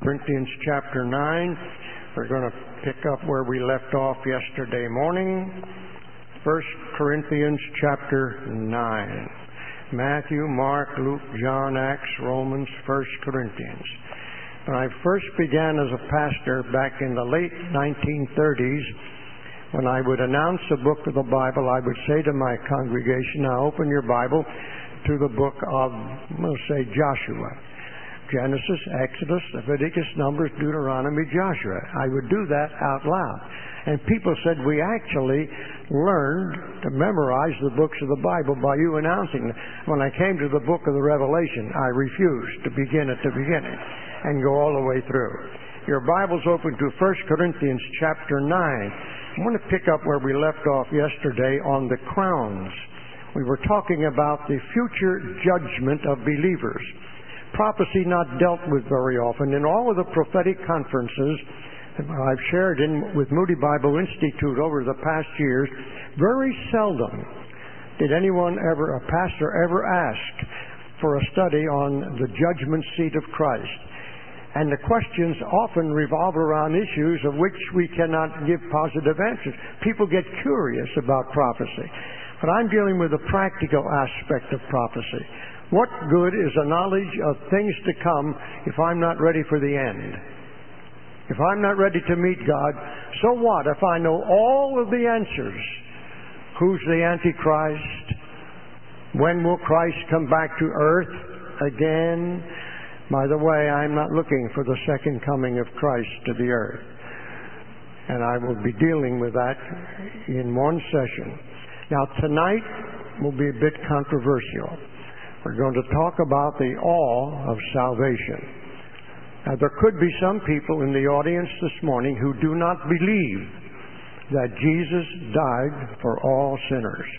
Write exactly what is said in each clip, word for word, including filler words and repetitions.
Corinthians chapter nine. We're going to pick up where we left off yesterday morning. First Corinthians chapter nine. Matthew, Mark, Luke, John, Acts, Romans, First Corinthians. When I first began as a pastor back in the late nineteen thirties, when I would announce a book of the Bible, I would say to my congregation, now open your Bible to the book of, we'll say, Joshua. Genesis, Exodus, Leviticus, Numbers, Deuteronomy, Joshua. I would do that out loud. And people said, we actually learned to memorize the books of the Bible by you announcing them. When I came to the book of the Revelation, I refused to begin at the beginning and go all the way through. Your Bible's open to First Corinthians chapter nine. I want to pick up where we left off yesterday on the crowns. We were talking about the future judgment of believers. Prophecy not dealt with very often. In all of the prophetic conferences I've shared in with Moody Bible Institute over the past years, very seldom did anyone ever, a pastor ever ask for a study on the judgment seat of Christ. And the questions often revolve around issues of which we cannot give positive answers. People get curious about prophecy. But I'm dealing with the practical aspect of prophecy. What good is a knowledge of things to come if I'm not ready for the end? If I'm not ready to meet God, so what if I know all of the answers? Who's the Antichrist? When will Christ come back to earth again? By the way, I'm not looking for the second coming of Christ to the earth. And I will be dealing with that in one session. Now, tonight will be a bit controversial. We're going to talk about the awe of salvation. Now, there could be some people in the audience this morning who do not believe that Jesus died for all sinners.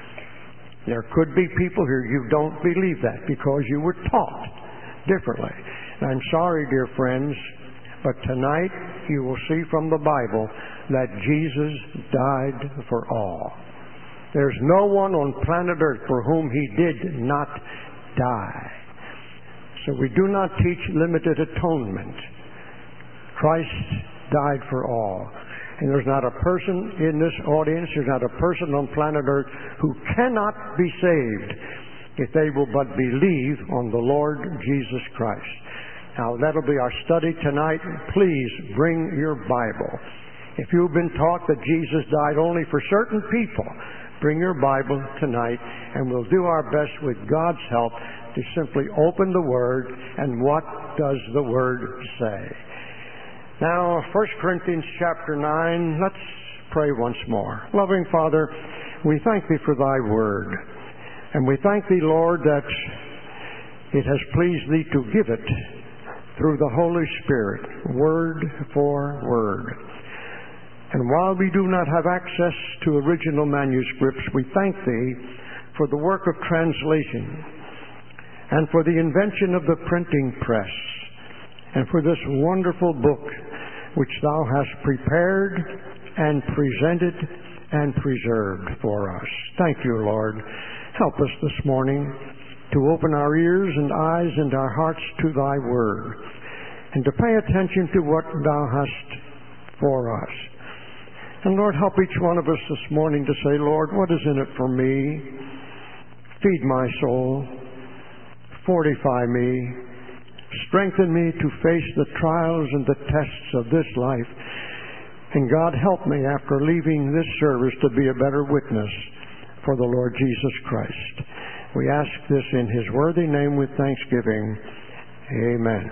There could be people here who don't believe that because you were taught differently. And I'm sorry, dear friends, but tonight you will see from the Bible that Jesus died for all. There's no one on planet Earth for whom He did not die. So we do not teach limited atonement. Christ died for all. And there's not a person in this audience, there's not a person on planet Earth who cannot be saved if they will but believe on the Lord Jesus Christ. Now, that'll be our study tonight. Please bring your Bible. If you've been taught that Jesus died only for certain people, bring your Bible tonight, and we'll do our best with God's help to simply open the Word, and what does the Word say? Now, First Corinthians chapter nine, let's pray once more. Loving Father, we thank Thee for Thy Word, and we thank Thee, Lord, that it has pleased Thee to give it through the Holy Spirit, word for word. And while we do not have access to original manuscripts, we thank Thee for the work of translation and for the invention of the printing press and for this wonderful book which Thou hast prepared and presented and preserved for us. Thank You, Lord. Help us this morning to open our ears and eyes and our hearts to Thy Word and to pay attention to what Thou hast for us. And Lord, help each one of us this morning to say, Lord, what is in it for me? Feed my soul. Fortify me. Strengthen me to face the trials and the tests of this life. And God, help me after leaving this service to be a better witness for the Lord Jesus Christ. We ask this in His worthy name with thanksgiving. Amen.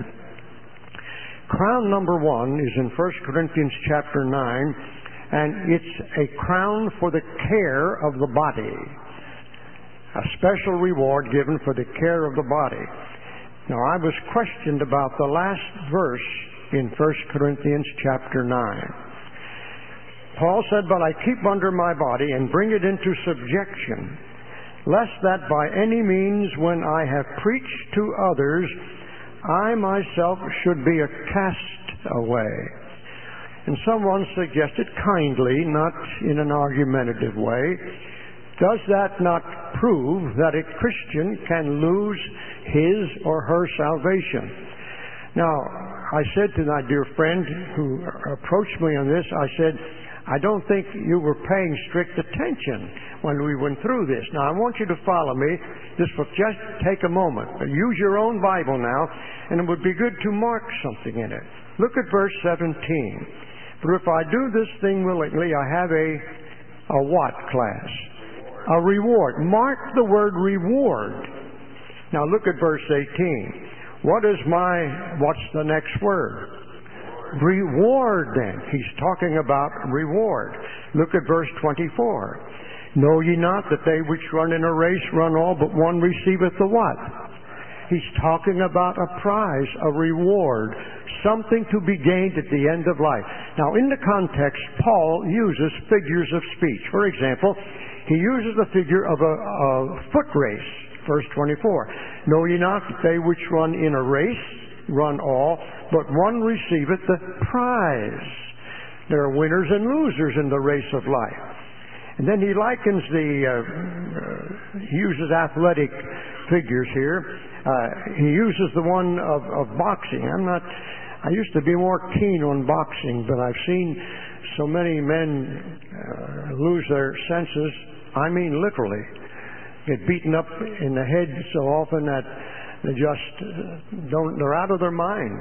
Crown number one is in First Corinthians chapter nine. And it's a crown for the care of the body. A special reward given for the care of the body. Now, I was questioned about the last verse in First Corinthians chapter nine. Paul said, but I keep under my body and bring it into subjection, lest that by any means when I have preached to others, I myself should be a castaway. And someone suggested kindly, not in an argumentative way, does that not prove that a Christian can lose his or her salvation? Now, I said to my dear friend who approached me on this, I said, I don't think you were paying strict attention when we went through this. Now, I want you to follow me. Just, for, just take a moment. Use your own Bible now, and it would be good to mark something in it. Look at verse seventeen. For if I do this thing willingly, I have a, a what class? A reward. Mark the word reward. Now look at verse eighteen. What is my, what's the next word? Reward then. He's talking about reward. Look at verse twenty-four. Know ye not that they which run in a race run all, but one receiveth the what? He's talking about a prize, a reward, something to be gained at the end of life. Now in the context, Paul uses figures of speech. For example, he uses the figure of a, a foot race. Verse twenty-four. Know ye not that they which run in a race run all, but one receiveth the prize. There are winners and losers in the race of life. And then he likens the, uh, uh, he uses athletic figures here. Uh, he uses the one of, of boxing. I'm not, I used to be more keen on boxing, but I've seen so many men uh, lose their senses. I mean literally. Get beaten up in the head so often that they just don't, they're out of their mind.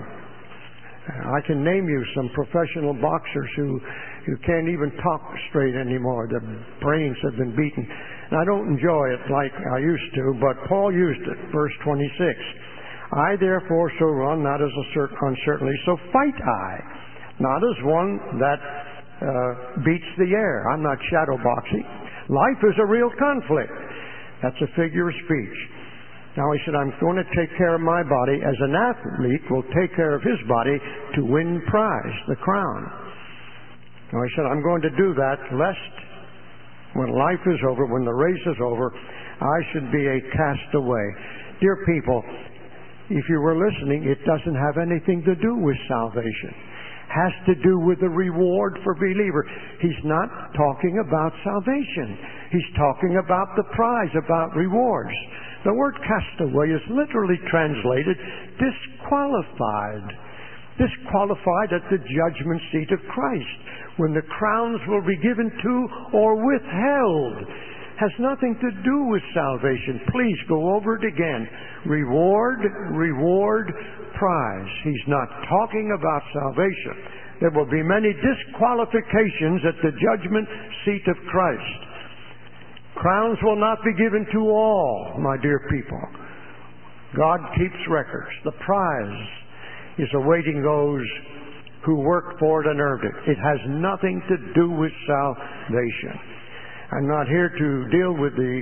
I can name you some professional boxers who, who can't even talk straight anymore. Their brains have been beaten. And I don't enjoy it like I used to, but Paul used it. Verse twenty-six. I therefore shall run, not as a cert- uncertainly, so fight I, not as one that uh, beats the air. I'm not shadow boxing. Life is a real conflict. That's a figure of speech. Now he said, I'm going to take care of my body as an athlete will take care of his body to win prize, the crown. Now he said, I'm going to do that lest when life is over, when the race is over, I should be a castaway. Dear people, if you were listening, it doesn't have anything to do with salvation. Has to do with the reward for believer. He's not talking about salvation. He's talking about the prize, about rewards. The word castaway is literally translated disqualified. Disqualified at the judgment seat of Christ, when the crowns will be given to or withheld. Has nothing to do with salvation. Please go over it again. Reward, reward, prize. He's not talking about salvation. There will be many disqualifications at the judgment seat of Christ. Crowns will not be given to all, my dear people. God keeps records. The prize is awaiting those who work for it and earned it. It has nothing to do with salvation. I'm not here to deal with the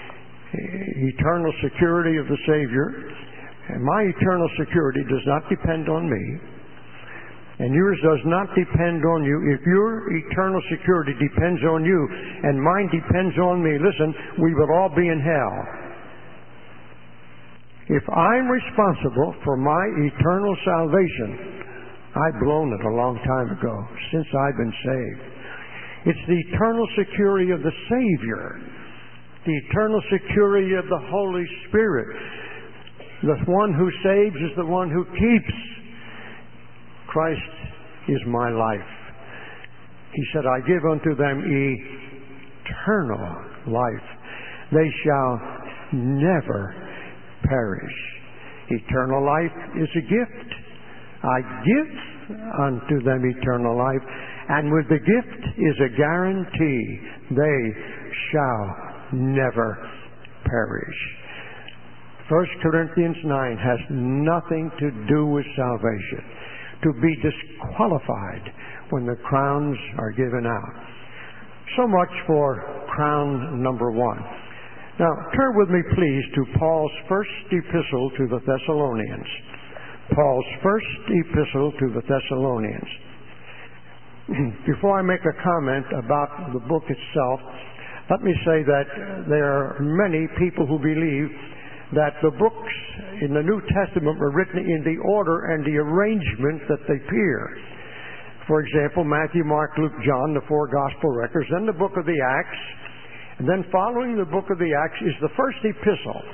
eternal security of the Savior. And my eternal security does not depend on me. And yours does not depend on you. If your eternal security depends on you and mine depends on me, listen, we will all be in hell. If I'm responsible for my eternal salvation, I've blown it a long time ago, since I've been saved. It's the eternal security of the Savior, the eternal security of the Holy Spirit. The one who saves is the one who keeps. Christ is my life. He said, I give unto them eternal life. They shall never perish. Eternal life is a gift. I give unto them eternal life, and with the gift is a guarantee. They shall never perish. First Corinthians nine has nothing to do with salvation. To be disqualified when the crowns are given out. So much for crown number one. Now, turn with me, please, to Paul's first epistle to the Thessalonians. Paul's first epistle to the Thessalonians. Before I make a comment about the book itself, let me say that there are many people who believe that the books in the New Testament were written in the order and the arrangement that they appear. For example, Matthew, Mark, Luke, John, the four gospel records, then the book of the Acts, and then following the book of the Acts is the first epistle.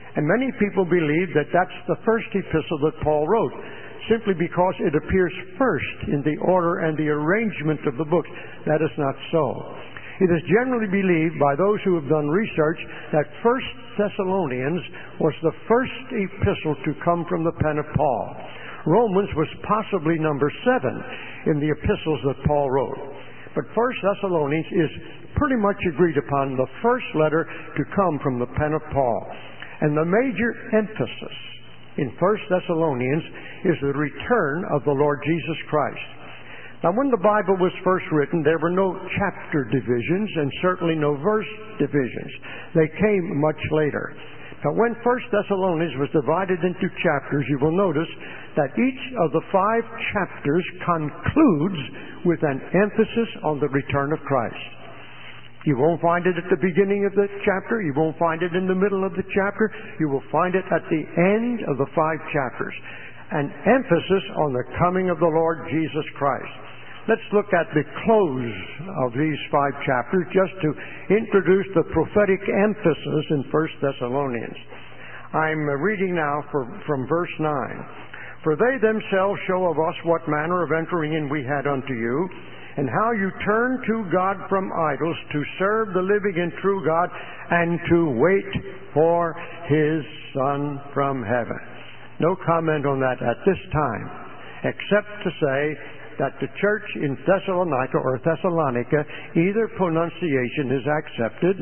And many people believe that that's the first epistle that Paul wrote, simply because it appears first in the order and the arrangement of the books. That is not so. It is generally believed by those who have done research that First Thessalonians was the first epistle to come from the pen of Paul. Romans was possibly number seven in the epistles that Paul wrote. But First Thessalonians is pretty much agreed upon the first letter to come from the pen of Paul. And the major emphasis in First Thessalonians is the return of the Lord Jesus Christ. Now, when the Bible was first written, there were no chapter divisions and certainly no verse divisions. They came much later. Now, when First Thessalonians was divided into chapters, you will notice that each of the five chapters concludes with an emphasis on the return of Christ. You won't find it at the beginning of the chapter. You won't find it in the middle of the chapter. You will find it at the end of the five chapters. An emphasis on the coming of the Lord Jesus Christ. Let's look at the close of these five chapters just to introduce the prophetic emphasis in First Thessalonians. I'm reading now for, from verse nine. For they themselves show of us what manner of entering in we had unto you, and how you turn to God from idols to serve the living and true God, and to wait for His Son from heaven. No comment on that at this time, except to say that the church in Thessalonica or Thessalonica, either pronunciation is accepted.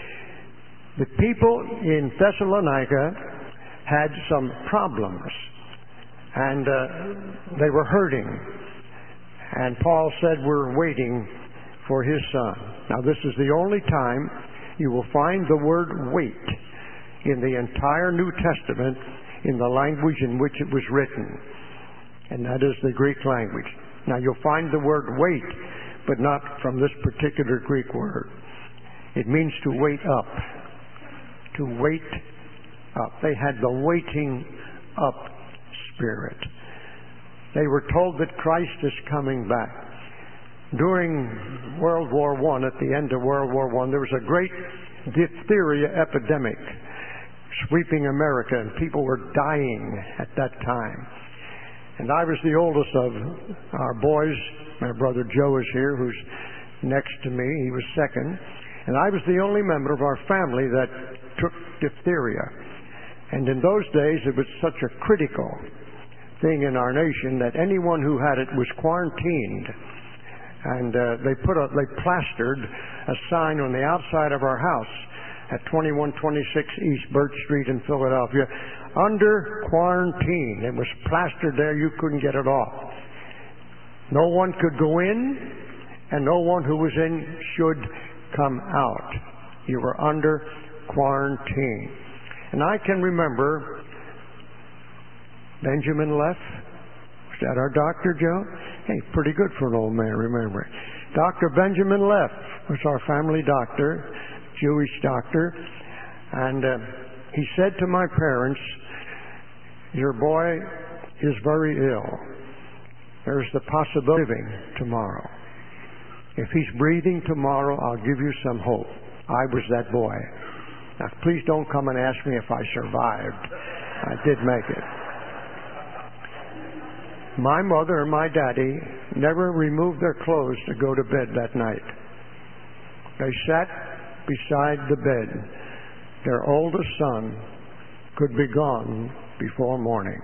The people in Thessalonica had some problems, and uh, they were hurting. And Paul said, we're waiting for His Son. Now, this is the only time you will find the word wait in the entire New Testament in the language in which it was written. And that is the Greek language. Now, you'll find the word wait, but not from this particular Greek word. It means to wait up. To wait up. They had the waiting up spirit. They were told that Christ is coming back. During World War One, at the end of World War One, there was a great diphtheria epidemic sweeping America, and people were dying at that time. And I was the oldest of our boys. My brother Joe is here, who's next to me. He was second. And I was the only member of our family that took diphtheria. And in those days, it was such a critical thing in our nation that anyone who had it was quarantined. And uh, they put a, they plastered a sign on the outside of our house at twenty-one twenty-six East Birch Street in Philadelphia, under quarantine. It was plastered there. You couldn't get it off. No one could go in, and no one who was in should come out. You were under quarantine. And I can remember Benjamin Leff. Was that our doctor, Joe? Hey, pretty good for an old man, remembering. Doctor Benjamin Leff was our family doctor, Jewish doctor. And uh, he said to my parents, your boy is very ill. There's the possibility of living tomorrow. If he's breathing tomorrow, I'll give you some hope. I was that boy. Now, please don't come and ask me if I survived. I did make it. My mother and my daddy never removed their clothes to go to bed that night. They sat beside the bed. Their oldest son could be gone before morning.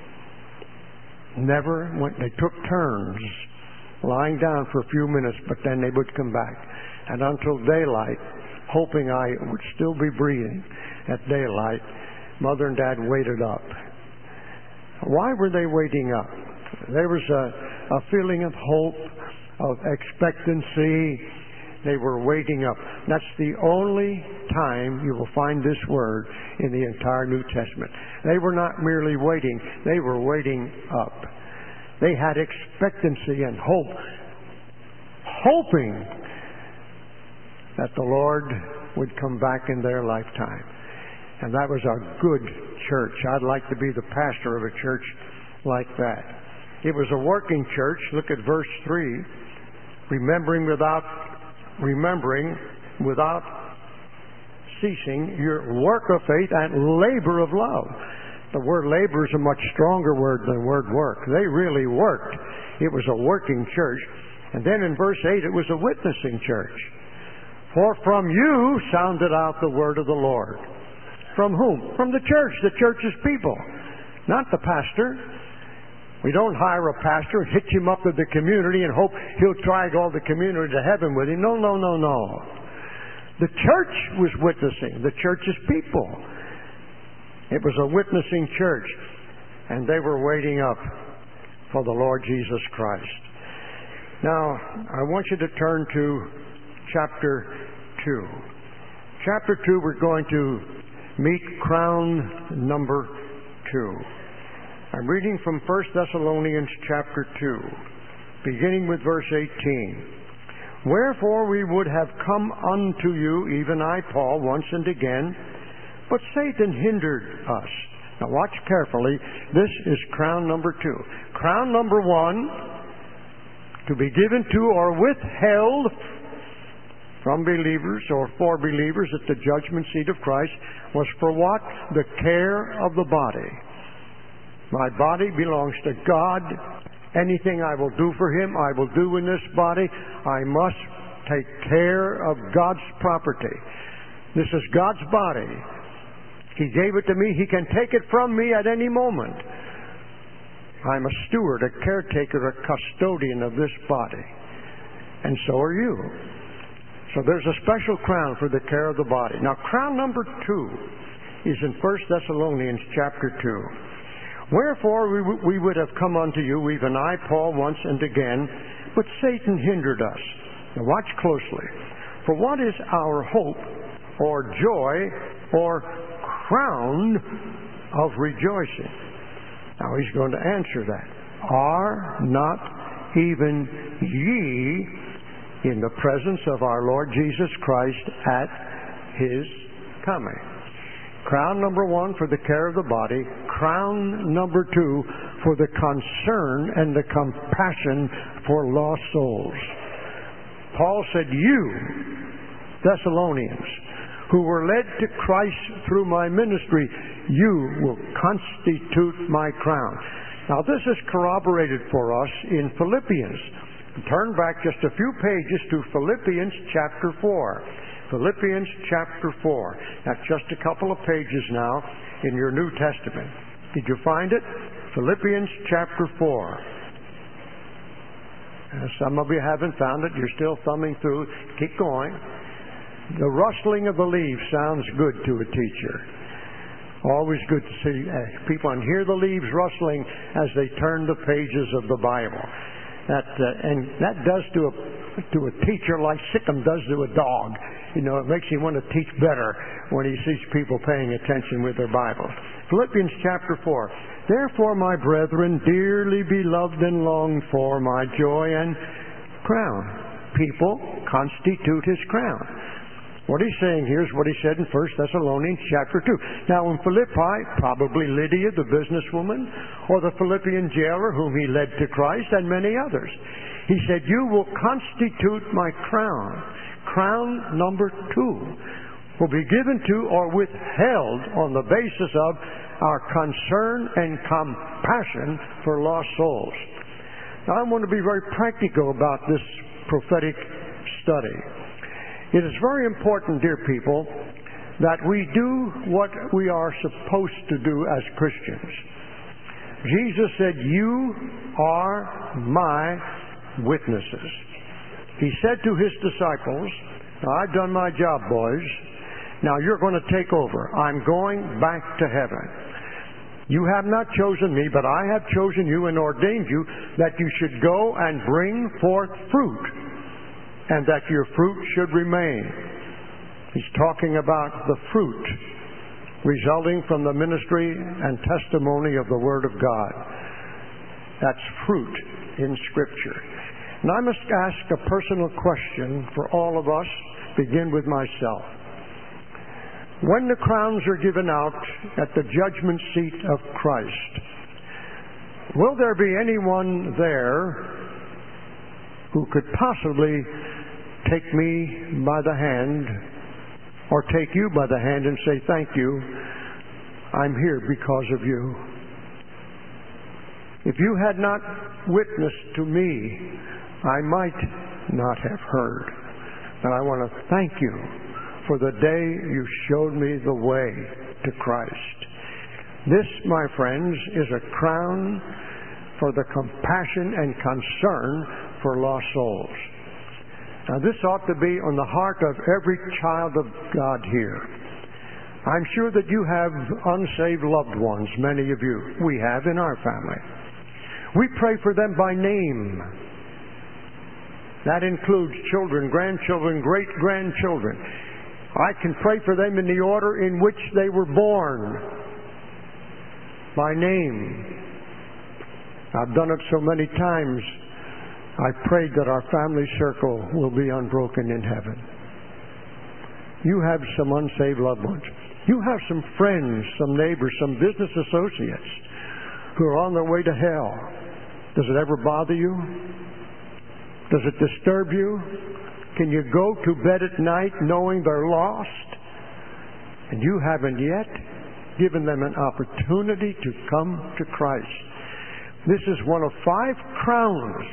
Never went. They took turns lying down for a few minutes, but then they would come back. And until daylight, hoping I would still be breathing at daylight, Mother and Dad waited up. Why were they waiting up? There was a, a feeling of hope, of expectancy. They were waiting up. That's the only time you will find this word in the entire New Testament. They were not merely waiting. They were waiting up. They had expectancy and hope, hoping that the Lord would come back in their lifetime. And that was a good church. I'd like to be the pastor of a church like that. It was a working church. Look at verse three. Remembering without remembering without ceasing your work of faith and labor of love. The word labor is a much stronger word than the word work. They really worked. It was a working church. And then in verse eight, it was a witnessing church. For from you sounded out the word of the Lord. From whom? From the church, the church's people, not the pastor. We don't hire a pastor and hitch him up to the community and hope he'll drag all the community to heaven with him. No, no, no, no. The church was witnessing, the church's people. It was a witnessing church, and they were waiting up for the Lord Jesus Christ. Now, I want you to turn to chapter two. Chapter two, we're going to meet crown number two. I'm reading from First Thessalonians chapter two, beginning with verse eighteen. Wherefore we would have come unto you, even I, Paul, once and again, but Satan hindered us. Now watch carefully. This is crown number two. Crown number one, to be given to or withheld from believers or for believers at the judgment seat of Christ, was for what? The care of the body. My body belongs to God. Anything I will do for Him, I will do in this body. I must take care of God's property. This is God's body. He gave it to me. He can take it from me at any moment. I'm a steward, a caretaker, a custodian of this body. And so are you. So there's a special crown for the care of the body. Now, crown number two is in First Thessalonians chapter two. Wherefore we, w- we would have come unto you, even I, Paul, once and again, but Satan hindered us. Now watch closely. For what is our hope, or joy, or crown of rejoicing? Now he's going to answer that. Are not even ye in the presence of our Lord Jesus Christ at His coming? Crown number one for the care of the body. Crown number two for the concern and the compassion for lost souls. Paul said, you, Thessalonians, who were led to Christ through my ministry, you will constitute my crown. Now this is corroborated for us in Philippians. Turn back just a few pages to Philippians chapter four. Philippians chapter four. That's just a couple of pages now in your New Testament. Did you find it? Philippians chapter four. Uh, some of you haven't found it. You're still thumbing through. Keep going. The rustling of the leaves sounds good to a teacher. Always good to see uh, people and hear the leaves rustling as they turn the pages of the Bible. That uh, and that does to a to a teacher like Sikkim does to a dog. You know, it makes him want to teach better when he sees people paying attention with their Bibles. Philippians chapter four. Therefore, my brethren, dearly beloved and longed for, my joy and crown. People constitute His crown. What he's saying here is what he said in First Thessalonians chapter two. Now in Philippi, probably Lydia, the businesswoman, or the Philippian jailer whom he led to Christ, and many others. He said, you will constitute my crown. Crown number two will be given to or withheld on the basis of our concern and compassion for lost souls. Now I want to be very practical about this prophetic study. It is very important, dear people, that we do what we are supposed to do as Christians. Jesus said, you are my witnesses. He said to His disciples, now I've done my job, boys. Now you're going to take over. I'm going back to heaven. You have not chosen me, but I have chosen you and ordained you that you should go and bring forth fruit, and that your fruit should remain. He's talking about the fruit resulting from the ministry and testimony of the Word of God. That's fruit in Scripture. And I must ask a personal question for all of us, begin with myself. When the crowns are given out at the judgment seat of Christ, will there be anyone there who could possibly take me by the hand or take you by the hand and say, thank you, I'm here because of you. If you had not witnessed to me, I might not have heard. And I want to thank you for the day you showed me the way to Christ. This, my friends, is a crown for the compassion and concern for lost souls. Now, this ought to be on the heart of every child of God here. I'm sure that you have unsaved loved ones, many of you. We have in our family. We pray for them by name. That includes children, grandchildren, great-grandchildren. I can pray for them in the order in which they were born, by name. I've done it so many times. I prayed that our family circle will be unbroken in heaven. You have some unsaved loved ones. You have some friends, some neighbors, some business associates who are on their way to hell. Does it ever bother you? Does it disturb you? Can you go to bed at night knowing they're lost and you haven't yet given them an opportunity to come to Christ? This is one of five crowns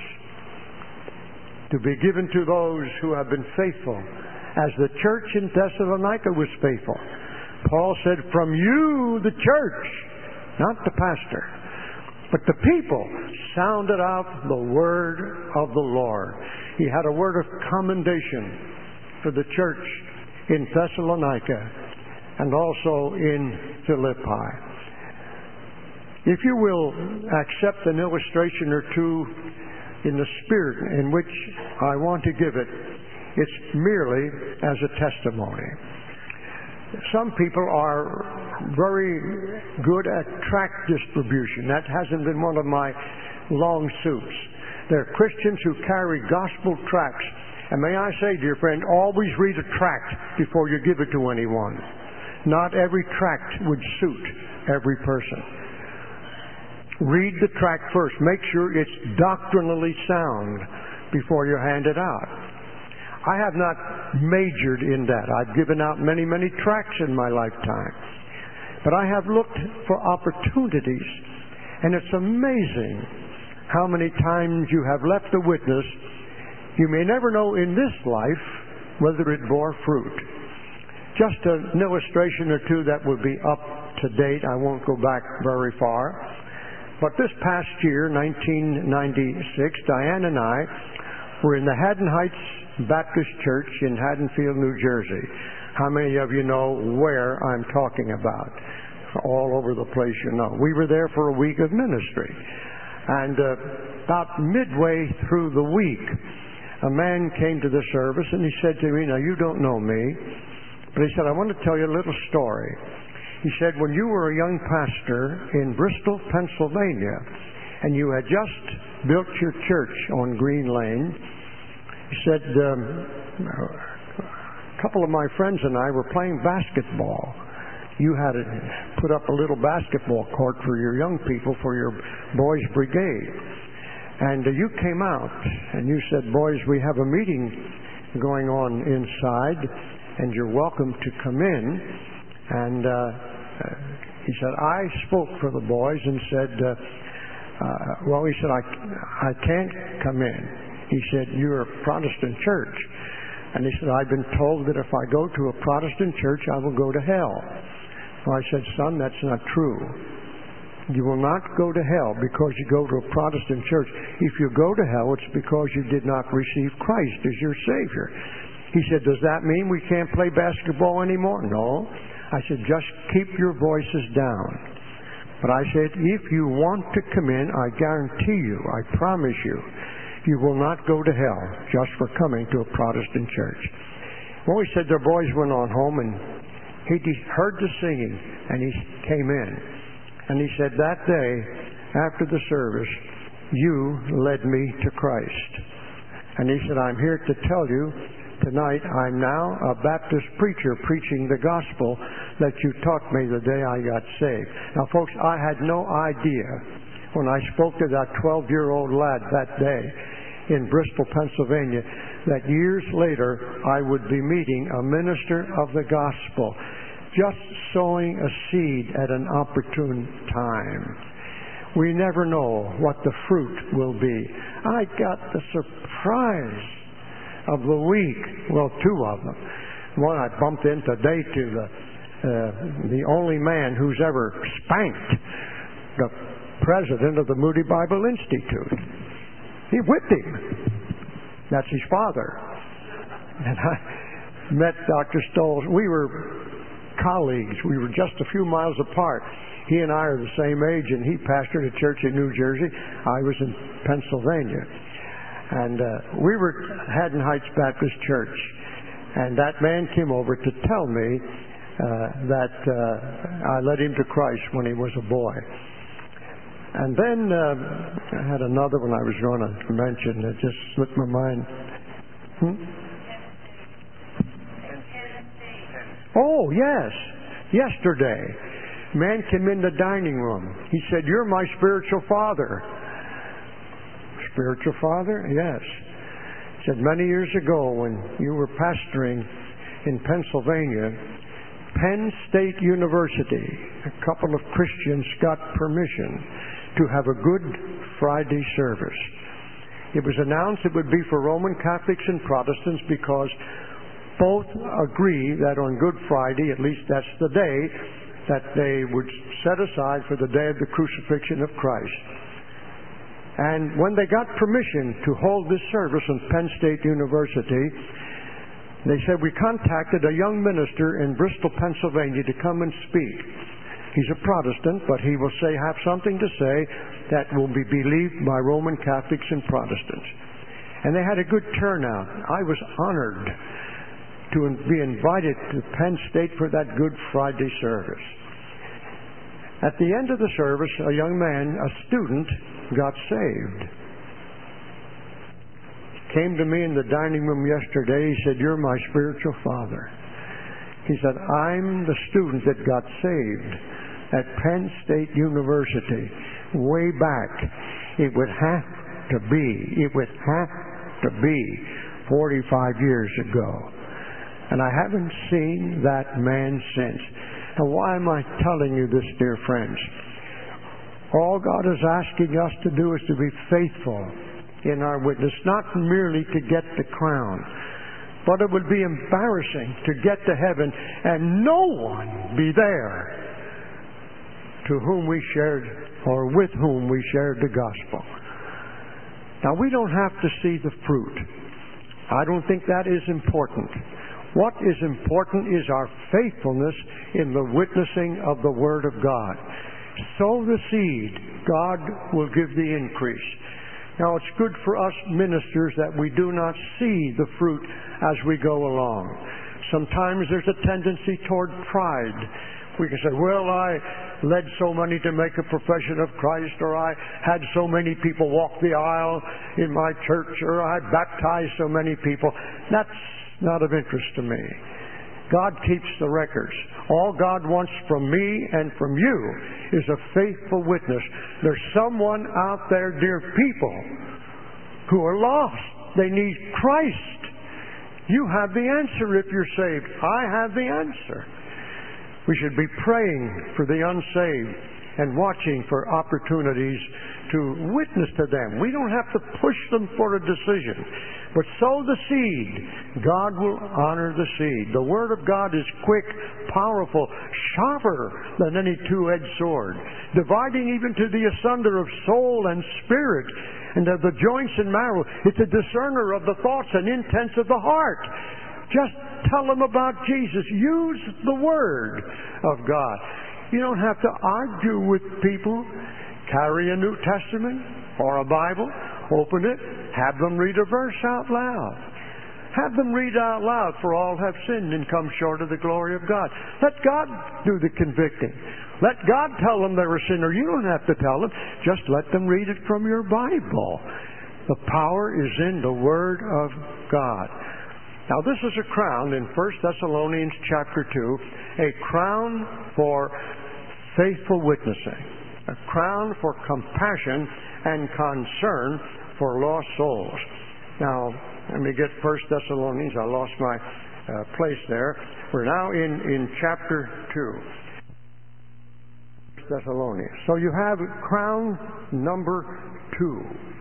to be given to those who have been faithful, as the church in Thessalonica was faithful. Paul said, from you, the church, not the pastor, but the people, sounded out the word of the Lord. He had a word of commendation for the church in Thessalonica and also in Philippi. If you will accept an illustration or two in the spirit in which I want to give it, it's merely as a testimony. Some people are very good at tract distribution. That hasn't been one of my long suits. They're Christians who carry gospel tracts. And may I say, dear friend, always read a tract before you give it to anyone. Not every tract would suit every person. Read the tract first. Make sure it's doctrinally sound before you hand it out. I have not majored in that. I've given out many, many tracts in my lifetime. But I have looked for opportunities, and it's amazing how many times you have left a witness. You may never know in this life whether it bore fruit. Just an illustration or two that would be up to date. I won't go back very far. But this past year, nineteen ninety-six, Diane and I were in the Haddon Heights Baptist Church in Haddonfield, New Jersey. How many of you know where I'm talking about? All over the place, you know. We were there for a week of ministry. And uh, about midway through the week, a man came to the service and he said to me, now you don't know me, but he said, I want to tell you a little story. He said, when you were a young pastor in Bristol, Pennsylvania, and you had just built your church on Green Lane, he said, um, a couple of my friends and I were playing basketball. You had to put up a little basketball court for your young people, for your boys' brigade. And uh, you came out and you said, boys, we have a meeting going on inside, and you're welcome to come in. And uh, he said, I spoke for the boys and said, uh, uh, well, he said, I, I can't come in. He said, you're a Protestant church. And he said, I've been told that if I go to a Protestant church, I will go to hell. Well, I said, son, that's not true. You will not go to hell because you go to a Protestant church. If you go to hell, it's because you did not receive Christ as your Savior. He said, does that mean we can't play basketball anymore? No. I said, just keep your voices down. But I said, if you want to come in, I guarantee you, I promise you, you will not go to hell just for coming to a Protestant church. Well, he said their boys went on home and he heard the singing and he came in. And he said, that day, after the service, you led me to Christ. And he said, I'm here to tell you, tonight I'm now a Baptist preacher preaching the gospel that you taught me the day I got saved. Now, folks, I had no idea when I spoke to that twelve-year-old lad that day in Bristol, Pennsylvania, that years later I would be meeting a minister of the gospel, just sowing a seed at an opportune time. We never know what the fruit will be. I got the surprise of the week, well, two of them. One I bumped into today to the uh, the only man who's ever spanked the president of the Moody Bible Institute. He whipped him. That's his father. And I met Doctor Stolz. We were colleagues. We were just a few miles apart. He and I are the same age, and he pastored a church in New Jersey. I was in Pennsylvania. And uh, we were Haddon Heights Baptist Church. And that man came over to tell me uh, that uh, I led him to Christ when he was a boy. And then uh, I had another one I was going to mention that just slipped my mind. Hmm? Oh, yes. Yesterday, man came in the dining room. He said, "You're my spiritual father." Spiritual father? Yes. He said, many years ago when you were pastoring in Pennsylvania, Penn State University, a couple of Christians got permission to have a Good Friday service. It was announced it would be for Roman Catholics and Protestants because both agree that on Good Friday, at least that's the day, that they would set aside for the day of the crucifixion of Christ. And when they got permission to hold this service in Penn State University, they said, we contacted a young minister in Bristol, Pennsylvania to come and speak. He's a Protestant, but he will say have something to say that will be believed by Roman Catholics and Protestants. And they had a good turnout. I was honored to be invited to Penn State for that Good Friday service. At the end of the service, a young man, a student, got saved. He came to me in the dining room yesterday. He said, "You're my spiritual father." He said, "I'm the student that got saved at Penn State University way back. It would have to be, it would have to be forty-five years ago. And I haven't seen that man since." Now, why am I telling you this, dear friends? All God is asking us to do is to be faithful in our witness, not merely to get the crown, but it would be embarrassing to get to heaven and no one be there to whom we shared or with whom we shared the gospel. Now, we don't have to see the fruit. I don't think that is important. What is important is our faithfulness in the witnessing of the Word of God. Sow the seed, God will give the increase. Now, it's good for us ministers that we do not see the fruit as we go along. Sometimes there's a tendency toward pride. We can say, well, I led so many to make a profession of Christ, or I had so many people walk the aisle in my church, or I baptized so many people. That's not of interest to me. God keeps the records. All God wants from me and from you is a faithful witness. There's someone out there, dear people, who are lost. They need Christ. You have the answer if you're saved. I have the answer. We should be praying for the unsaved and watching for opportunities to witness to them. We don't have to push them for a decision, but sow the seed. God will honor the seed. The Word of God is quick, powerful, sharper than any two-edged sword, dividing even to the asunder of soul and spirit, and of the joints and marrow. It's a discerner of the thoughts and intents of the heart. Just tell them about Jesus. Use the Word of God. You don't have to argue with people. Carry a New Testament or a Bible, open it, have them read a verse out loud. Have them read out loud, for all have sinned and come short of the glory of God. Let God do the convicting. Let God tell them they're a sinner. You don't have to tell them. Just let them read it from your Bible. The power is in the Word of God. Now, this is a crown in First Thessalonians chapter two, a crown for faithful witnessing, a crown for compassion and concern for lost souls. Now, let me get First Thessalonians. I lost my uh, place there. We're now in, in chapter two. First Thessalonians. So you have crown number two.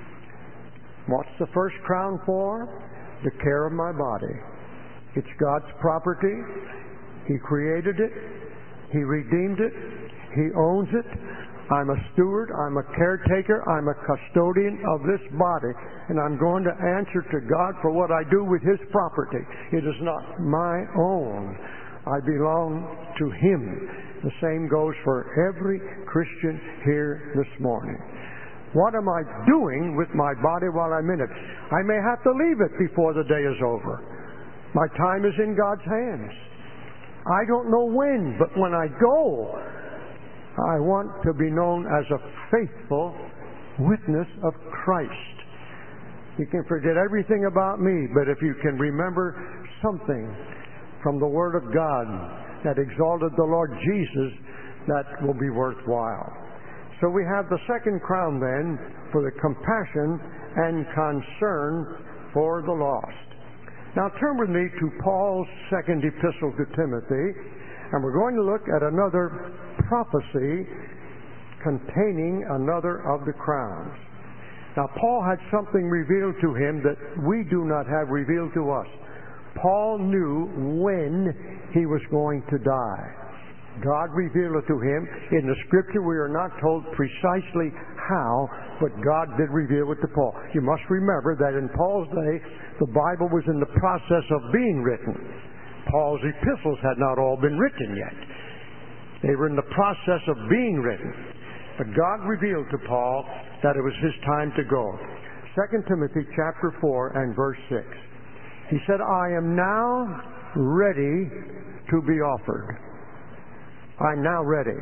What's the first crown for? The care of my body. It's God's property. He created it. He redeemed it. He owns it. I'm a steward. I'm a caretaker. I'm a custodian of this body. And I'm going to answer to God for what I do with His property. It is not my own. I belong to Him. The same goes for every Christian here this morning. What am I doing with my body while I'm in it? I may have to leave it before the day is over. My time is in God's hands. I don't know when, but when I go, I want to be known as a faithful witness of Christ. You can forget everything about me, but if you can remember something from the Word of God that exalted the Lord Jesus, that will be worthwhile. So we have the second crown then for the compassion and concern for the lost. Now turn with me to Paul's second epistle to Timothy, and we're going to look at another prophecy containing another of the crowns. Now Paul had something revealed to him that we do not have revealed to us. Paul knew when he was going to die. God revealed it to him. In the Scripture we are not told precisely how, but God did reveal it to Paul. You must remember that in Paul's day, the Bible was in the process of being written. Paul's epistles had not all been written yet. They were in the process of being written. But God revealed to Paul that it was his time to go. Second Timothy chapter four and verse six. He said, I am now ready to be offered. I'm now ready.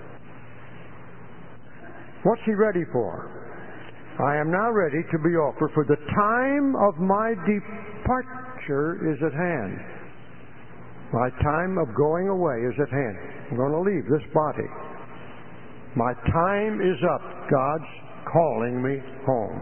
What's he ready for? I am now ready to be offered, for the time of my departure is at hand. My time of going away is at hand. I'm going to leave this body. My time is up. God's calling me home.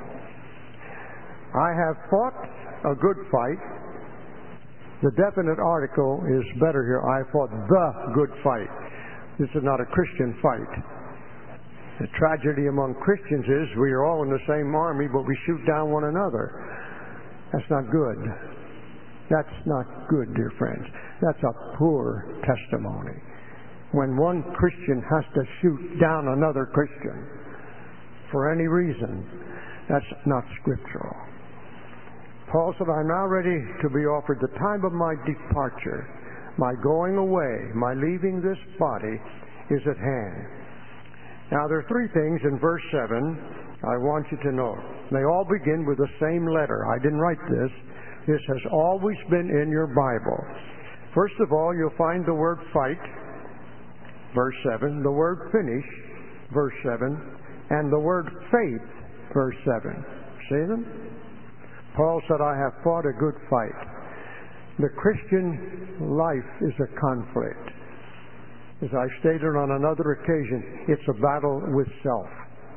I have fought a good fight. The definite article is better here. I fought the good fight. This is not a Christian fight. The tragedy among Christians is we are all in the same army, but we shoot down one another. That's not good. That's not good, dear friends. That's a poor testimony. When one Christian has to shoot down another Christian for any reason, that's not scriptural. Paul said, I'm now ready to be offered. The time of my departure, my going away, my leaving this body is at hand. Now there are three things in verse seven I want you to know. They all begin with the same letter. I didn't write this. This has always been in your Bible. First of all, you'll find the word fight, verse seven, the word finish, verse seven, and the word faith, verse seven. See them? Paul said, I have fought a good fight. The Christian life is a conflict. As I stated on another occasion, it's a battle with self.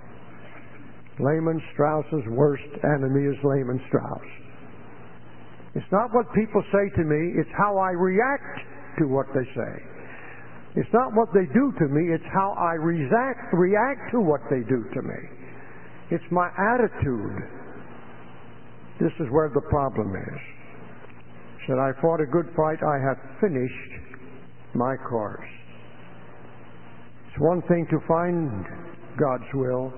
Lehman Strauss's worst enemy is Lehman Strauss. It's not what people say to me, it's how I react to what they say. It's not what they do to me, it's how I react, react to what they do to me. It's my attitude. This is where the problem is. Said, I fought a good fight, I have finished my course. It's one thing to find God's will,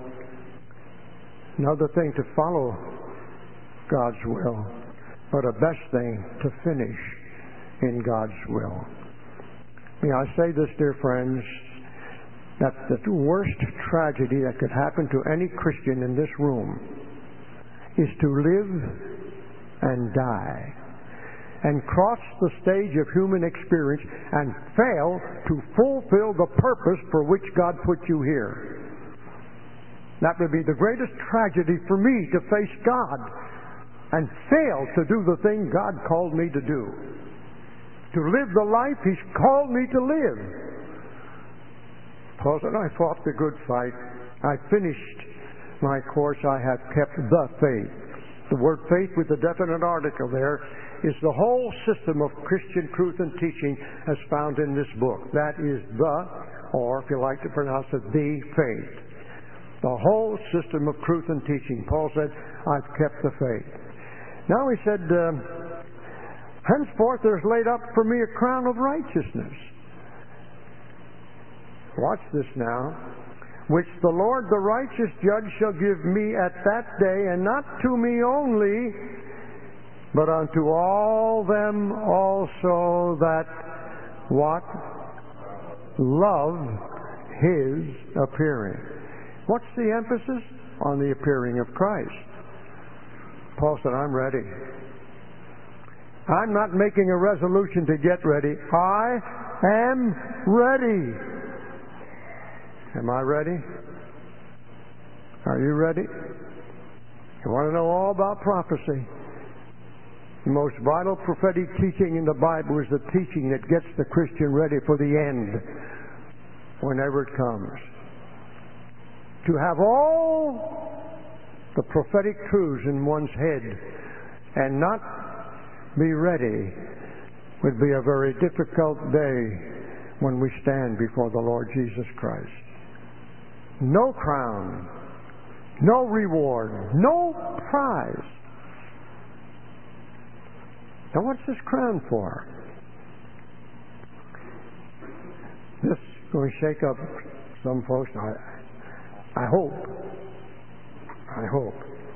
another thing to follow God's will, but a best thing to finish in God's will. May I say this, dear friends, that the worst tragedy that could happen to any Christian in this room is to live and die and cross the stage of human experience and fail to fulfill the purpose for which God put you here. That would be the greatest tragedy for me, to face God and fail to do the thing God called me to do. To live the life He's called me to live. Paul said, I fought the good fight. I finished my course I have kept the faith. The word faith with the definite article there is the whole system of Christian truth and teaching as found in this book. That is the, or if you like to pronounce it, the faith. The whole system of truth and teaching. Paul said, I've kept the faith. Now he said, uh, henceforth there's laid up for me a crown of righteousness. Watch this now. Which the Lord, the righteous judge, shall give me at that day, and not to me only, but unto all them also that, what? Love His appearing. What's the emphasis? On the appearing of Christ. Paul said, I'm ready. I'm not making a resolution to get ready. I am ready. Am I ready? Are you ready? You want to know all about prophecy? The most vital prophetic teaching in the Bible is the teaching that gets the Christian ready for the end, whenever it comes. To have all the prophetic truths in one's head and not be ready would be a very difficult day when we stand before the Lord Jesus Christ. No crown, no reward, no prize. Now what's this crown for? This is going to shake up some folks. I, I hope. I hope.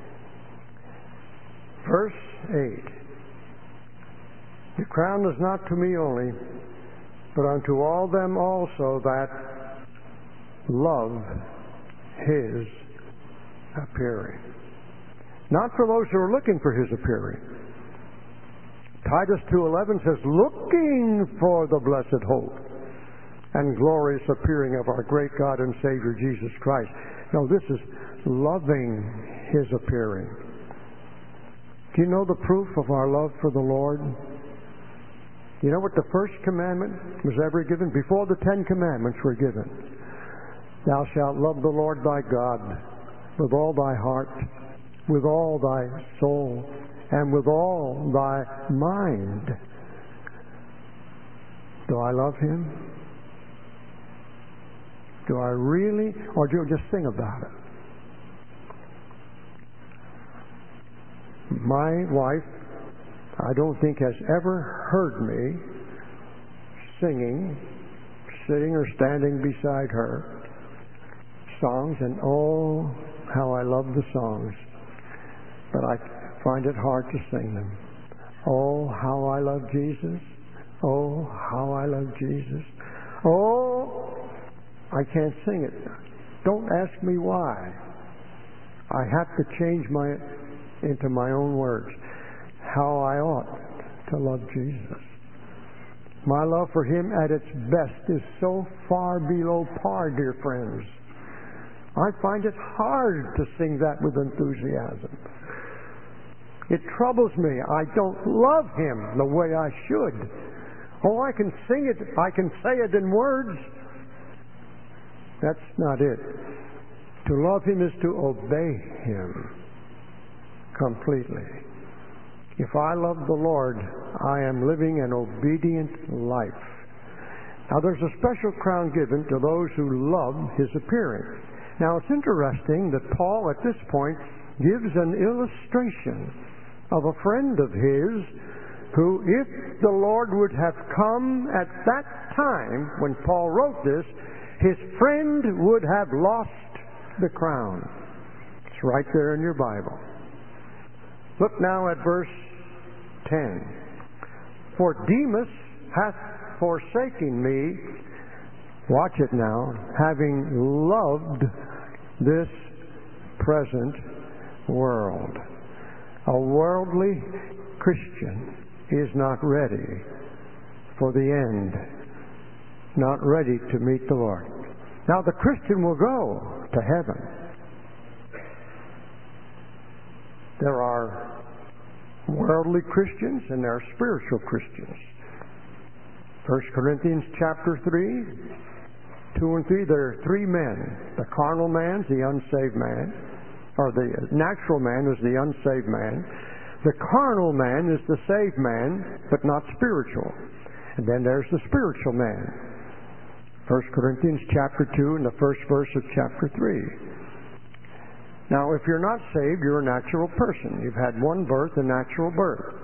Verse eight. The crown is not to me only, but unto all them also that love His appearing. Not for those who are looking for His appearing. Titus two eleven says, looking for the blessed hope and glorious appearing of our great God and Savior Jesus Christ. No, this is loving His appearing. Do you know the proof of our love for the Lord? You know what the first commandment was ever given? Before the Ten Commandments were given. Thou shalt love the Lord thy God with all thy heart, with all thy soul, and with all thy mind. Do I love Him? Do I really? Or do I just sing about it? My wife, I don't think, has ever heard me singing, sitting or standing beside her, songs, and oh, how I love the songs. But I find it hard to sing them. Oh, how I love Jesus. Oh, how I love Jesus. Oh, I can't sing it. Don't ask me why. I have to change my into my own words. How I ought to love Jesus. My love for Him at its best is so far below par, dear friends. I find it hard to sing that with enthusiasm. It troubles me. I don't love Him the way I should. Oh, I can sing it. I can say it in words. That's not it. To love Him is to obey Him completely. If I love the Lord, I am living an obedient life. Now, there's a special crown given to those who love His appearing. Now, it's interesting that Paul, at this point, gives an illustration of a friend of his who, if the Lord would have come at that time when Paul wrote this, his friend would have lost the crown. It's right there in your Bible. Look now at verse ten. For Demas hath forsaken me, watch it now, having loved this present world. A worldly Christian is not ready for the end, not ready to meet the Lord. Now the Christian will go to heaven. There are worldly Christians and there are spiritual Christians. First Corinthians chapter three, two and three, there are three men. The carnal man, the unsaved man. or the natural man is the unsaved man. The carnal man is the saved man, but not spiritual. And then there's the spiritual man. First Corinthians chapter two and the first verse of chapter three. Now, if you're not saved, you're a natural person. You've had one birth, a natural birth.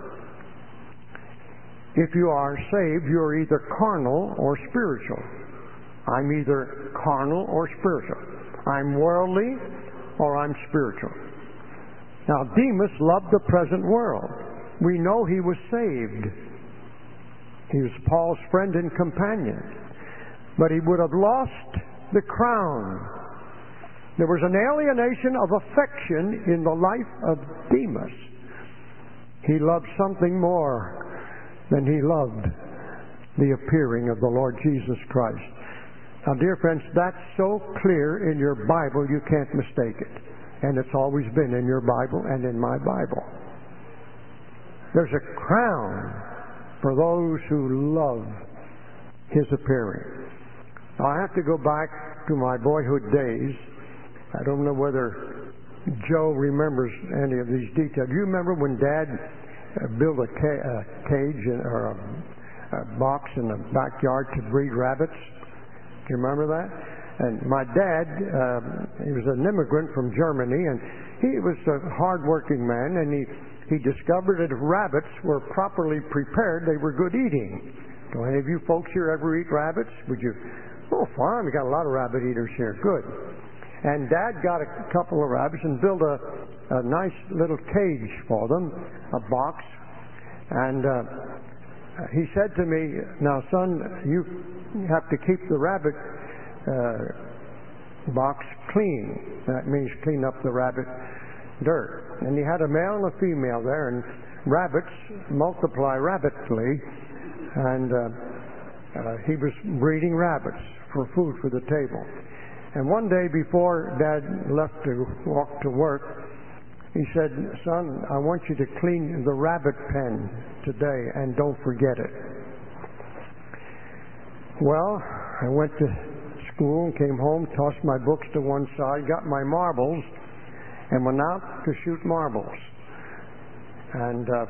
If you are saved, you're either carnal or spiritual. I'm either carnal or spiritual. I'm worldly or I'm spiritual. Now, Demas loved the present world. We know he was saved. He was Paul's friend and companion. But he would have lost the crown. There was an alienation of affection in the life of Demas. He loved something more than he loved the appearing of the Lord Jesus Christ. Now, dear friends, that's so clear in your Bible you can't mistake it. And it's always been in your Bible and in my Bible. There's a crown for those who love His appearing. Now, I have to go back to my boyhood days. I don't know whether Joe remembers any of these details. Do you remember when Dad uh, built a, ca- a cage in, or a, a box in the backyard to breed rabbits? Do you remember that? And my dad, uh, he was an immigrant from Germany, and he was a hard-working man, and he, he discovered that if rabbits were properly prepared, they were good eating. Do any of you folks here ever eat rabbits? Would you? Oh, fine. We got a lot of rabbit eaters here. Good. And Dad got a couple of rabbits and built a, a nice little cage for them, a box. And uh, he said to me, "Now, son, you have to keep the rabbit uh, box clean. That means clean up the rabbit dirt." And he had a male and a female there, and rabbits multiply rapidly. And uh, uh, he was breeding rabbits for food for the table. And one day before Dad left to walk to work, he said, "Son, I want you to clean the rabbit pen today, and don't forget it." Well, I went to school and came home, tossed my books to one side, got my marbles, and went out to shoot marbles. And uh,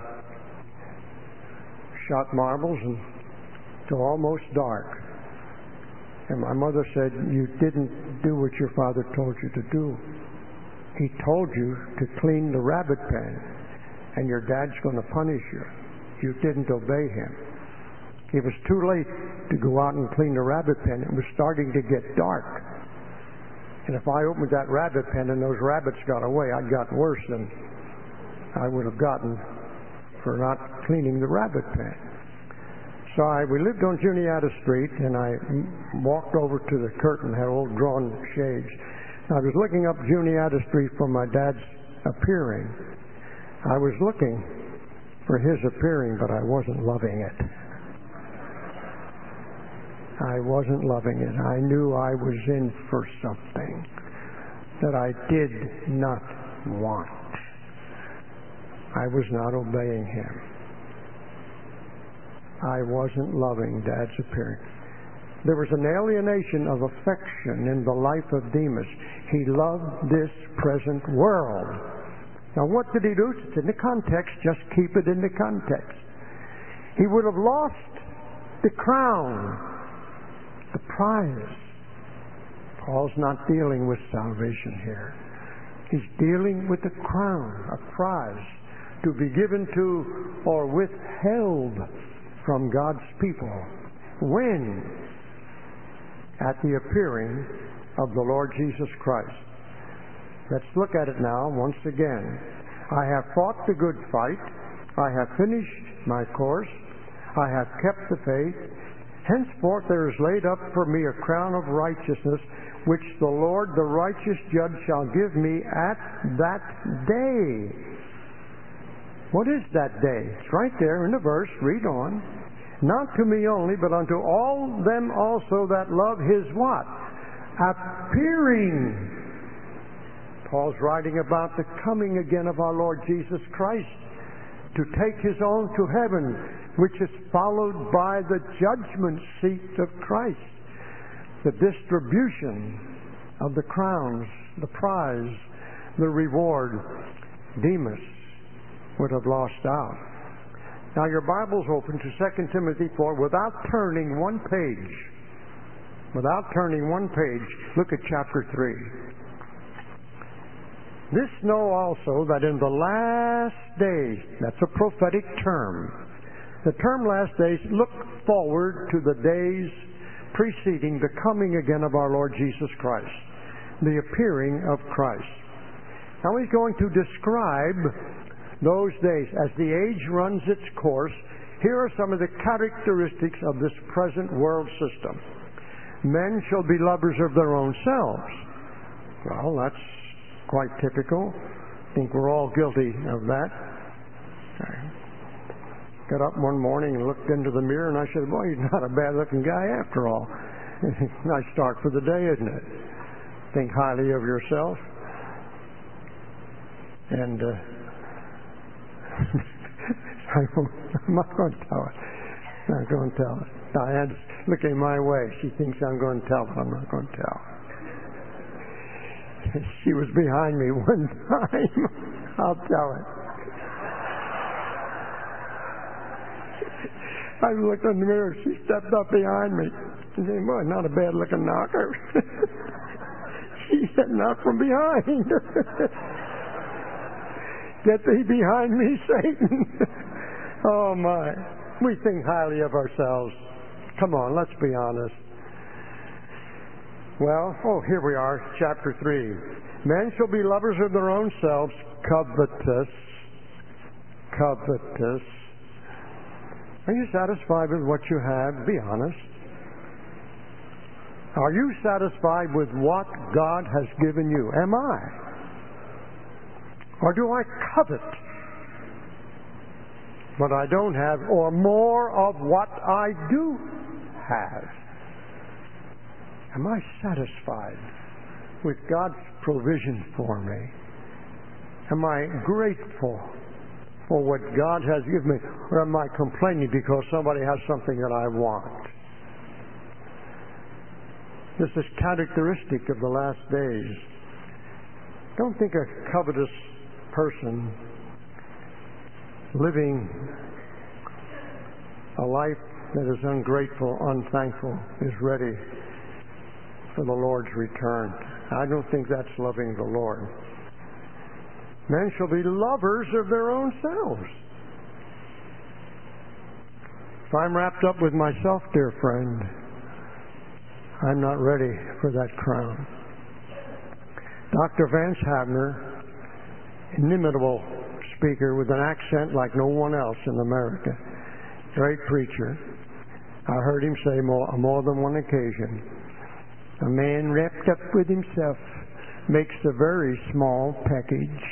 shot marbles until almost dark. And my mother said, "You didn't do what your father told you to do. He told you to clean the rabbit pen, and your dad's going to punish you. You didn't obey him." It was too late to go out and clean the rabbit pen. It was starting to get dark. And if I opened that rabbit pen and those rabbits got away, I'd gotten worse than I would have gotten for not cleaning the rabbit pen. So I, we lived on Juniata Street, and I walked over to the curtain, had old drawn shades. I was looking up Juniata Street for my dad's appearing. I was looking for his appearing, but I wasn't loving it. I wasn't loving it. I knew I was in for something that I did not want. I was not obeying him. I wasn't loving Dad's appearance. There was an alienation of affection in the life of Demas. He loved this present world. Now, what did he do? It's in the context. Just keep it in the context. He would have lost the crown, the prize. Paul's not dealing with salvation here. He's dealing with the crown, a prize to be given to or withheld from God's people. When? At the appearing of the Lord Jesus Christ. Let's look at it now once again. I have fought the good fight. I have finished my course. I have kept the faith. Henceforth there is laid up for me a crown of righteousness, which the Lord, the righteous judge, shall give me at that day. What is that day? It's right there in the verse. Read on. Not to me only, but unto all them also that love His what? Appearing. Paul's writing about the coming again of our Lord Jesus Christ to take His own to heaven, which is followed by the judgment seat of Christ. The distribution of the crowns, the prize the reward, Demas would have lost out. Now your Bible's open to Second Timothy four. Without turning one page, without turning one page, look at chapter three. This know also that in the last days, that's a prophetic term. The term last days, look forward to the days preceding the coming again of our Lord Jesus Christ, the appearing of Christ. Now he's going to describe those days. As the age runs its course, here are some of the characteristics of this present world system. Men shall be lovers of their own selves. Well, that's quite typical. I think we're all guilty of that. I got up one morning and looked into the mirror and I said, boy, he's not a bad-looking guy after all. Nice start for the day, isn't it? Think highly of yourself. And uh, I'm not going to tell it. I'm not going to tell it. Diane's looking my way. She thinks I'm going to tell, but I'm not going to tell. She was behind me one time. I'll tell it. I looked in the mirror. She stepped up behind me. She said, boy, not a bad-looking knocker. She said, not from behind. Get thee behind me, Satan. Oh, my. We think highly of ourselves. Come on, let's be honest. Well, oh, here we are, chapter three. Men shall be lovers of their own selves, covetous. Covetous. Are you satisfied with what you have? Be honest. Are you satisfied with what God has given you? Am I? Or do I covet what I don't have, or more of what I do have? Am I satisfied with God's provision for me? Am I grateful for what God has given me? Or am I complaining because somebody has something that I want? This is characteristic of the last days. Don't think a covetous person living a life that is ungrateful, unthankful, is ready for the Lord's return. I don't think that's loving the Lord. Men shall be lovers of their own selves. If I'm wrapped up with myself, dear friend, I'm not ready for that crown. Doctor Vance Havner, inimitable speaker with an accent like no one else in America, great preacher. I heard him say more, on more than one occasion, a man wrapped up with himself makes a very small package.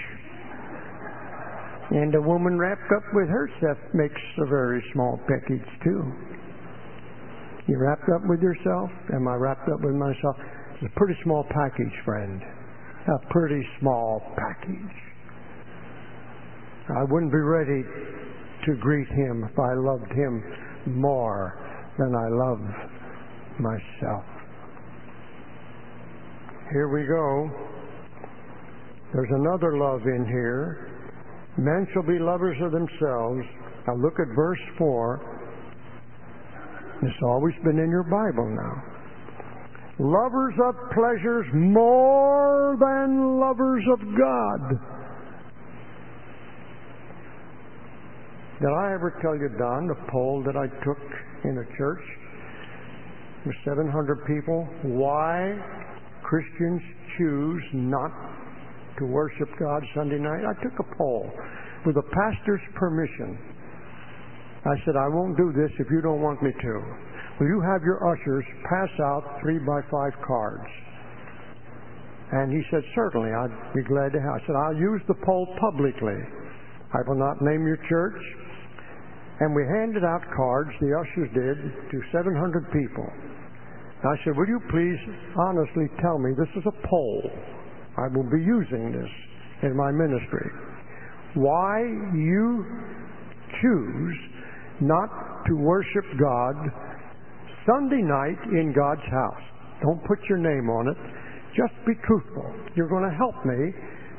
And a woman wrapped up with herself makes a very small package too. You wrapped up with yourself? Am I wrapped up with myself? It's a pretty small package, friend. A pretty small package. I wouldn't be ready to greet him if I loved him more than I love myself. Here we go. There's another love in here. Men shall be lovers of themselves. Now look at verse four. It's always been in your Bible now. Lovers of pleasures more than lovers of God. Did I ever tell you, Don, the poll that I took in a church with seven hundred people, why Christians choose not to worship God Sunday night? I took a poll with the pastor's permission. I said, I won't do this if you don't want me to. Will you have your ushers pass out three by five cards? And he said, certainly, I'd be glad to have. I said, I'll use the poll publicly. I will not name your church. And we handed out cards, the ushers did, to seven hundred people. I said, will you please honestly tell me, this is a poll. I will be using this in my ministry. Why you choose not to worship God Sunday night in God's house. Don't put your name on it. Just be truthful. You're going to help me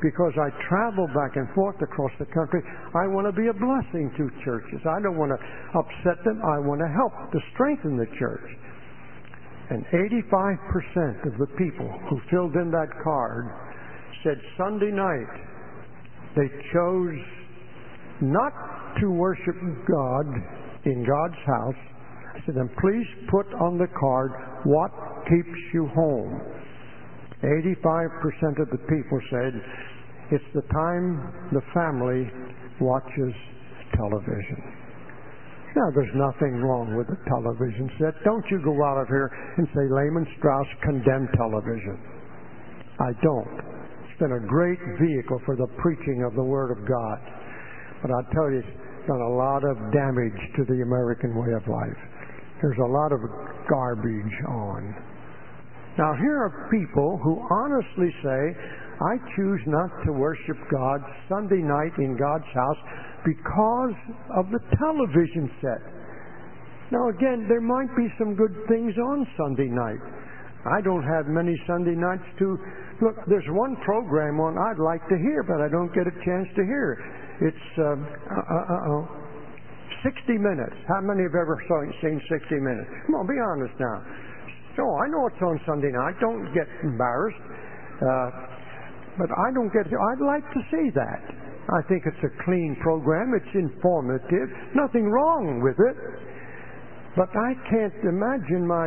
because I travel back and forth across the country. I want to be a blessing to churches. I don't want to upset them. I want to help to strengthen the church. And eighty-five percent of the people who filled in that card said Sunday night they chose not to worship God in God's house. I said, then please put on the card, what keeps you home? eighty-five percent of the people said it's the time the family watches television. Now, there's nothing wrong with a television set. Don't you go out of here and say Lehman Strauss condemned television. I don't. It's been a great vehicle for the preaching of the Word of God. But I tell you, it's done a lot of damage to the American way of life. There's a lot of garbage on. Now, here are people who honestly say, I choose not to worship God Sunday night in God's house because of the television set. Now, again, there might be some good things on Sunday night. I don't have many Sunday nights to... Look, there's one program on I'd like to hear, but I don't get a chance to hear. It's uh, uh, uh, uh, sixty minutes. How many have ever seen sixty minutes? Come on, be honest now. So I know it's on Sunday night. Don't get embarrassed. Uh, but I don't get... I'd like to see that. I think it's a clean program. It's informative. Nothing wrong with it. But I can't imagine my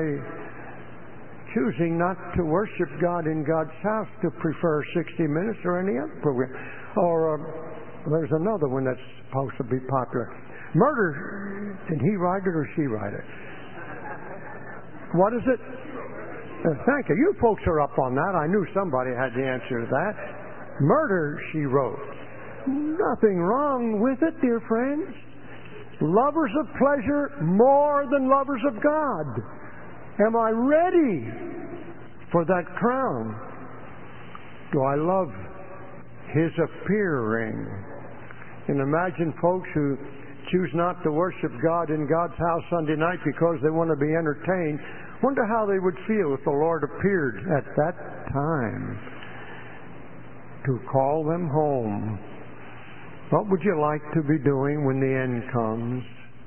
choosing not to worship God in God's house to prefer sixty minutes or any other program. Or uh, there's another one that's supposed to be popular. Murder. Did he write it or she write it? What is it? Uh, thank you. You folks are up on that. I knew somebody had the answer to that. Murder, she wrote. Nothing wrong with it, dear friends. Lovers of pleasure more than lovers of God. Am I ready for that crown? Do I love His appearing? And imagine folks who choose not to worship God in God's house Sunday night because they want to be entertained. Wonder how they would feel if the Lord appeared at that time to call them home. What would you like to be doing when the end comes?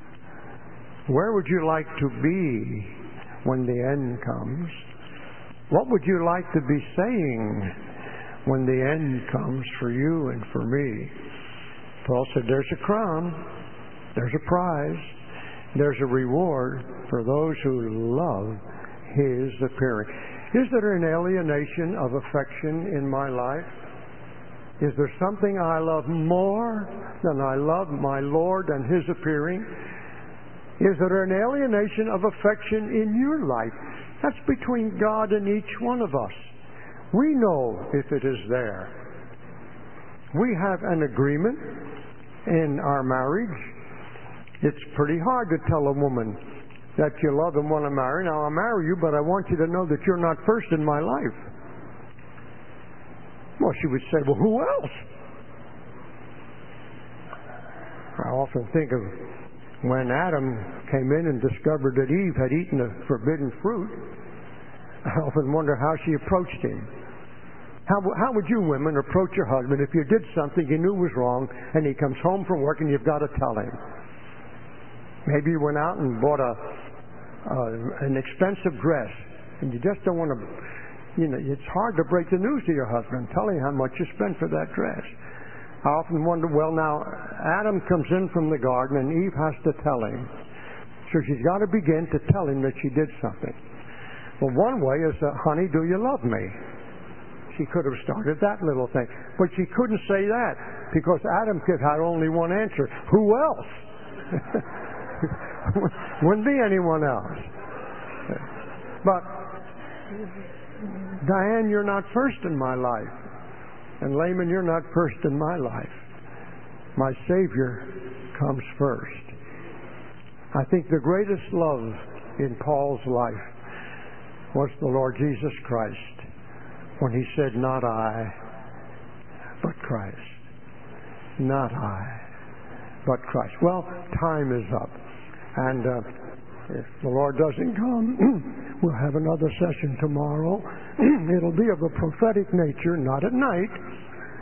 Where would you like to be when the end comes? What would you like to be saying when the end comes for you and for me? Paul said there's a crown, there's a prize, there's a reward for those who love His appearing. Is there an alienation of affection in my life? Is there something I love more than I love my Lord and His appearing? Is there an alienation of affection in your life? That's between God and each one of us. We know if it is there. We have an agreement in our marriage. It's pretty hard to tell a woman that you love and want to marry. Now, I'll marry you, but I want you to know that you're not first in my life. Well, she would say, well, who else? I often think of when Adam came in and discovered that Eve had eaten the forbidden fruit. I often wonder how she approached him. How, how would you women approach your husband if you did something you knew was wrong and he comes home from work and you've got to tell him? Maybe you went out and bought a uh, an expensive dress and you just don't want to... You know, it's hard to break the news to your husband, tell him how much you spent for that dress. I often wonder, well, now, Adam comes in from the garden and Eve has to tell him. So she's got to begin to tell him that she did something. Well, one way is, uh, honey, do you love me? She could have started that little thing. But she couldn't say that because Adam could have only one answer. Who else? Wouldn't be anyone else. But... Diane, you're not first in my life. And Lehman, you're not first in my life. My Savior comes first. I think the greatest love in Paul's life was the Lord Jesus Christ when he said, not I, but Christ. Not I, but Christ. Well, time is up. And uh, if the Lord doesn't come, we'll have another session tomorrow. It'll be of a prophetic nature, not at night,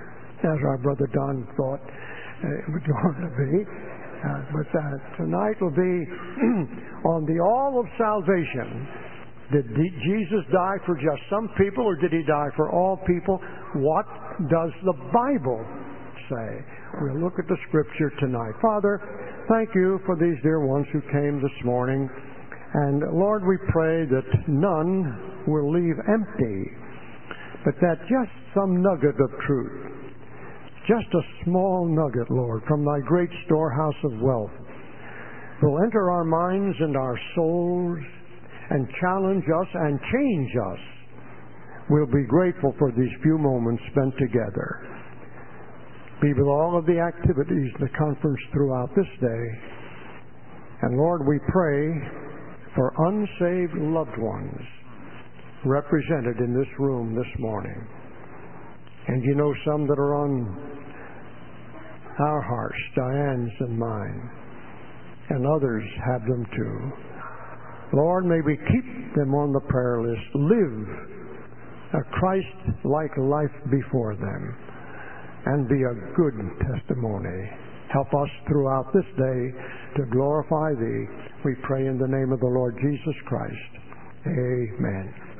as our brother Don thought it was going to be. Uh, but uh, tonight will be on the all of salvation. Did Jesus die for just some people, or did He die for all people? What does the Bible say? We'll look at the Scripture tonight. Father, thank you for these dear ones who came this morning. And Lord, we pray that none will leave empty, but that just some nugget of truth, just a small nugget, Lord, from Thy great storehouse of wealth, will enter our minds and our souls and challenge us and change us. We'll be grateful for these few moments spent together. Be with all of the activities of the conference throughout this day. And Lord, we pray for unsaved loved ones represented in this room this morning. And you know some that are on our hearts, Diane's and mine, and others have them too. Lord, may we keep them on the prayer list, live a Christ-like life before them, and be a good testimony. Help us throughout this day to glorify Thee. We pray in the name of the Lord Jesus Christ. Amen.